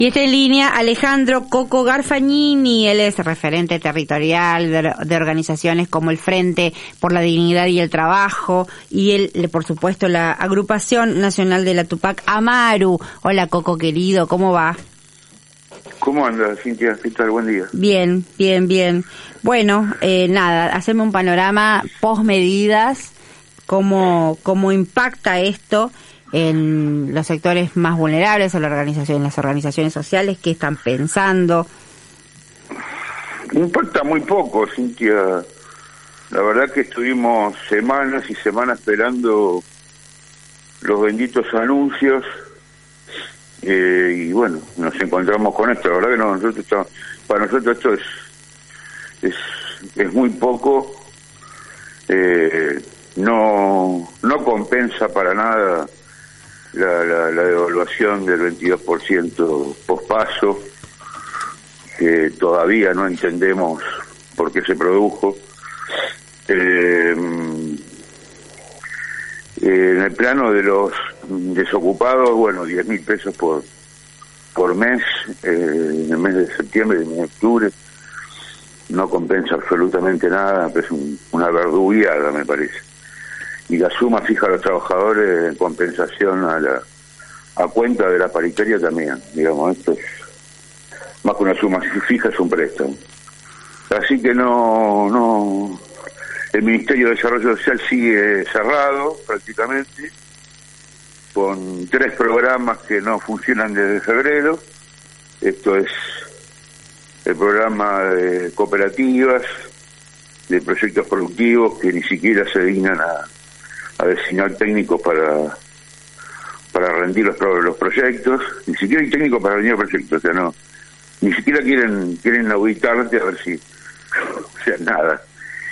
Y está en línea Alejandro Coco Garfagnini, él es referente territorial de organizaciones como el Frente por la Dignidad y el Trabajo, y él, por supuesto, la Agrupación Nacional de la Tupac Amaru. Hola, Coco querido, ¿cómo va? ¿Cómo andas, Cintia? ¿Qué tal? Buen día. Bien, bien, bien. Bueno, nada, hacerme un panorama post medidas, cómo impacta esto en los sectores más vulnerables, en las organizaciones sociales, ¿qué están pensando? Impacta muy poco, Cintia. La verdad que estuvimos semanas y semanas esperando los benditos anuncios y bueno, nos encontramos con esto. La verdad que para nosotros esto es muy poco. No compensa para nada la devaluación del 22% pospaso, que todavía no entendemos por qué se produjo. En el plano de los desocupados, bueno, 10.000 pesos por mes, en el mes de septiembre y en el mes de octubre, no compensa absolutamente nada, es una verdugueada, me parece. Y la suma fija a los trabajadores en compensación a cuenta de la paritaria también, digamos, esto es más que una suma fija, es un préstamo. Así que no el Ministerio de Desarrollo Social sigue cerrado prácticamente, con 3 programas que no funcionan desde febrero. Esto es el programa de cooperativas, de proyectos productivos que ni siquiera se dignan a designar técnicos para rendir los proyectos, ni siquiera hay técnicos para rendir proyectos, o sea, no, ni siquiera quieren auditarte a ver si, o sea, nada.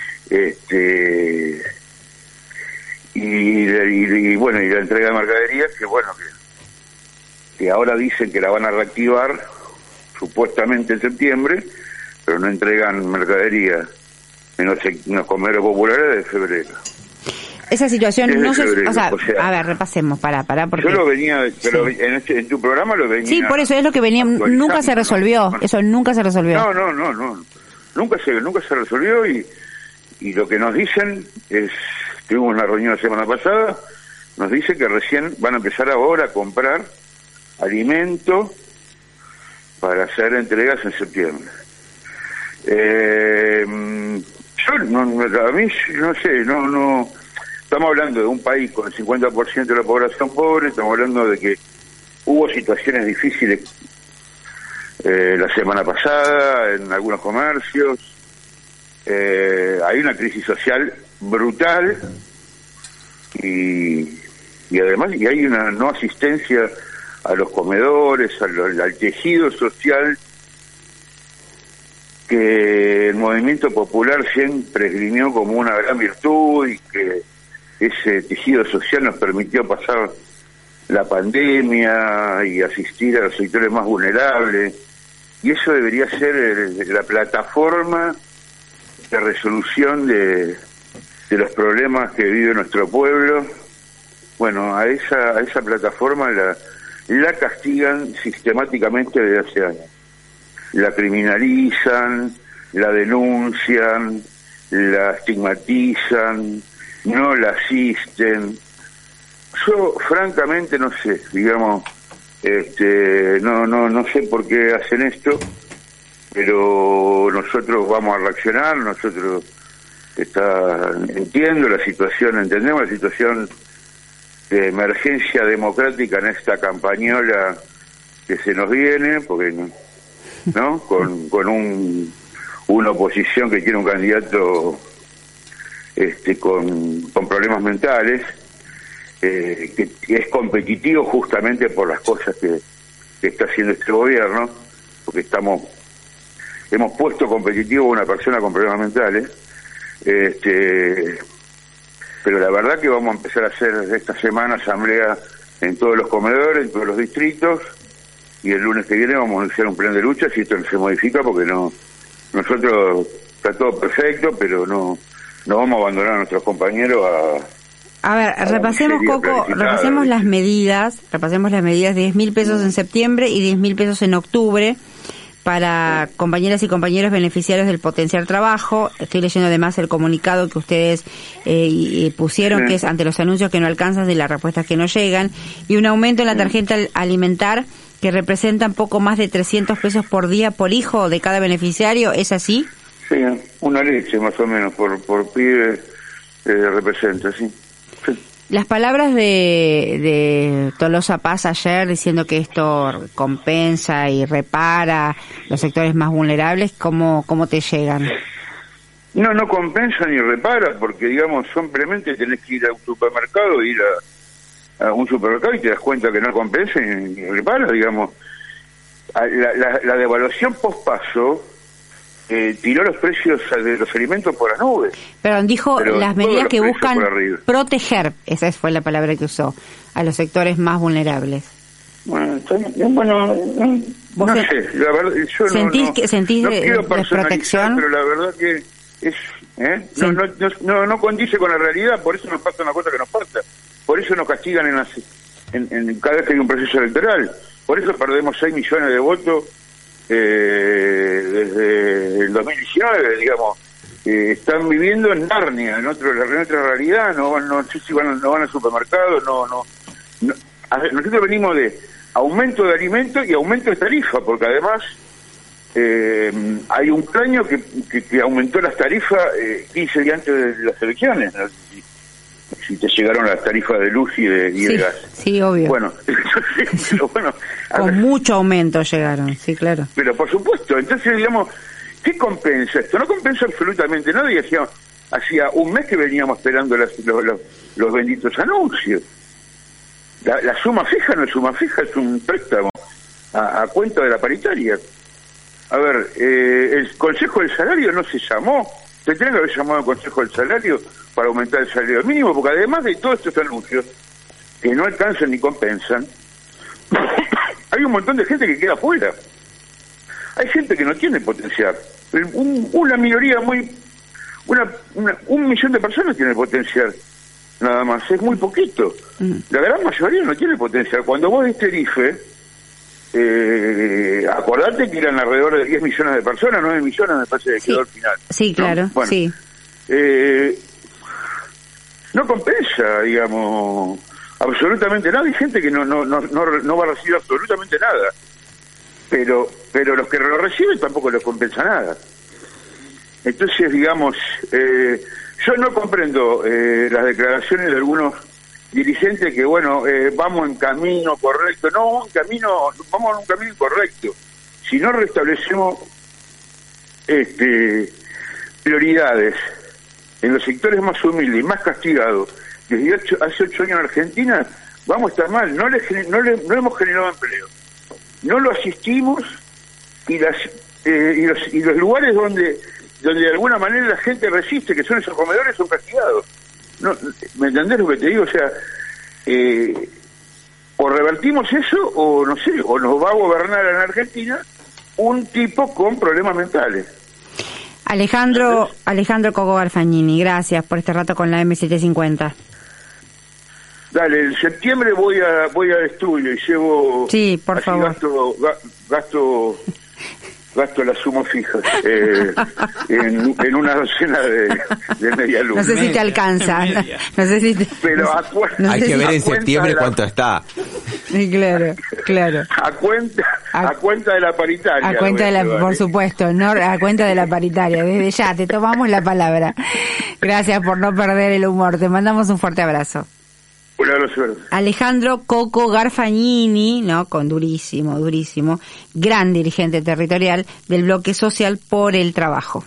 Y bueno, y la entrega de mercaderías, que bueno, que ahora dicen que la van a reactivar supuestamente en septiembre, pero no entregan mercadería en los comedores populares de febrero. Esa situación no se... febrero, o sea, a ver, repasemos, para porque... Yo lo venía, pero sí. En tu programa lo venía... Sí, por eso es lo que venía, nunca se resolvió, ¿no? Eso nunca se resolvió. No, nunca se resolvió y lo que nos dicen es, tuvimos una reunión la semana pasada, nos dice que recién van a empezar ahora a comprar alimento para hacer entregas en septiembre. A mí, no sé, estamos hablando de un país con el 50% de la población pobre, estamos hablando de que hubo situaciones difíciles la semana pasada en algunos comercios, hay una crisis social brutal y además hay una no asistencia a los comedores, al tejido social que el movimiento popular siempre esgrimió como una gran virtud y que ese tejido social nos permitió pasar la pandemia y asistir a los sectores más vulnerables, y eso debería ser la plataforma de resolución de los problemas que vive nuestro pueblo. Bueno, a esa plataforma la castigan sistemáticamente desde hace años. La criminalizan, la denuncian, la estigmatizan, no la asisten. Yo francamente no sé, digamos, no sé por qué hacen esto, pero nosotros vamos a reaccionar, nosotros entiendo la situación, entendemos la situación de emergencia democrática en esta campañola que se nos viene, porque no con una oposición que tiene un candidato con problemas mentales, que es competitivo justamente por las cosas que está haciendo este gobierno, porque hemos puesto competitivo a una persona con problemas mentales, pero la verdad que vamos a empezar a hacer esta semana asamblea en todos los comedores, en todos los distritos, y el lunes que viene vamos a anunciar un plan de lucha si esto no se modifica, porque nosotros está todo perfecto, pero no vamos a abandonar a nuestros compañeros A ver, repasemos, Coco, repasemos las medidas, 10.000 pesos en septiembre y 10.000 pesos en octubre para compañeras y compañeros beneficiarios del Potenciar Trabajo. Estoy leyendo además el comunicado que ustedes pusieron, que es ante los anuncios que no alcanzan y las respuestas que no llegan, y un aumento en la tarjeta alimentar que representan poco más de 300 pesos por día por hijo de cada beneficiario. ¿Es así? Sí, una leche más o menos por pibe representa, sí. Las palabras de Tolosa Paz ayer diciendo que esto compensa y repara los sectores más vulnerables, ¿cómo te llegan? No compensa ni repara, porque digamos, simplemente tenés que ir a un supermercado, ir a un supermercado y te das cuenta que no compensa ni repara, digamos. La devaluación post-paso tiró los precios de los alimentos por las nubes. Pero dijo las medidas que buscan proteger, esa fue la palabra que usó, a los sectores más vulnerables. Bueno, no sé, la verdad, yo ¿Sentís no quiero de protección? Pero la verdad que es no condice con la realidad, por eso nos pasa una cosa que nos pasa, por eso nos castigan en cada vez que hay un proceso electoral, por eso perdemos 6 millones de votos desde el 2019, digamos. Están viviendo en Narnia, en otra realidad, no sé si no van al supermercado, no. A ver, nosotros venimos de aumento de alimentos y aumento de tarifa, porque además hay un año que aumentó las tarifas 15 días antes de las elecciones, ¿no? Si te llegaron las tarifas de luz y de gas. Sí, obvio. Bueno, pero bueno, con mucho aumento llegaron, sí, claro. Pero por supuesto, entonces digamos, ¿qué compensa esto? No compensa absolutamente nada, y hacía un mes que veníamos esperando los benditos anuncios. La suma fija no es suma fija, es un préstamo a cuenta de la paritaria. A ver, el Consejo del Salario no se llamó. Se tiene que haber llamado al Consejo del Salario para aumentar el salario mínimo, porque además de todos estos anuncios que no alcanzan ni compensan, hay un montón de gente que queda fuera. Hay gente que no tiene potencial. Una minoría un millón de personas tiene potencial. Nada más, es muy poquito. La gran mayoría no tiene potencial. Cuando vos diste el IFE, acordate que eran alrededor de 10 millones de personas, 9 millones me parece que quedó al final. Sí, claro, ¿no? Bueno, sí. No compensa, digamos, absolutamente nada. Hay gente que no va a recibir absolutamente nada. Pero los que lo reciben tampoco les compensa nada. Entonces, digamos, yo no comprendo las declaraciones de algunos dirigentes que, bueno, vamos en camino correcto. No, vamos en un camino incorrecto. Si no restablecemos prioridades en los sectores más humildes y más castigados, desde hace 8 años en Argentina, vamos a estar mal. No hemos generado empleo. No lo asistimos, y los lugares donde de alguna manera la gente resiste, que son esos comedores, son castigados. No, ¿me entendés lo que te digo? O sea, o revertimos eso, o no sé, o nos va a gobernar en Argentina un tipo con problemas mentales. Alejandro Coco Garfagnini, gracias por este rato con la M750. Dale, en septiembre voy a estudio y llevo... Sí, por favor. Gasto la suma fija en una docena de media luna. No sé si te alcanza. No sé si te... Pero hay que ver en septiembre cuánto está. Sí, claro. A cuenta de la paritaria. A cuenta de por supuesto, no a cuenta de la paritaria. Desde ya te tomamos la palabra. Gracias por no perder el humor. Te mandamos un fuerte abrazo. Alejandro Coco Garfagnini, ¿no? Con durísimo, gran dirigente territorial del Bloque Social por el Trabajo.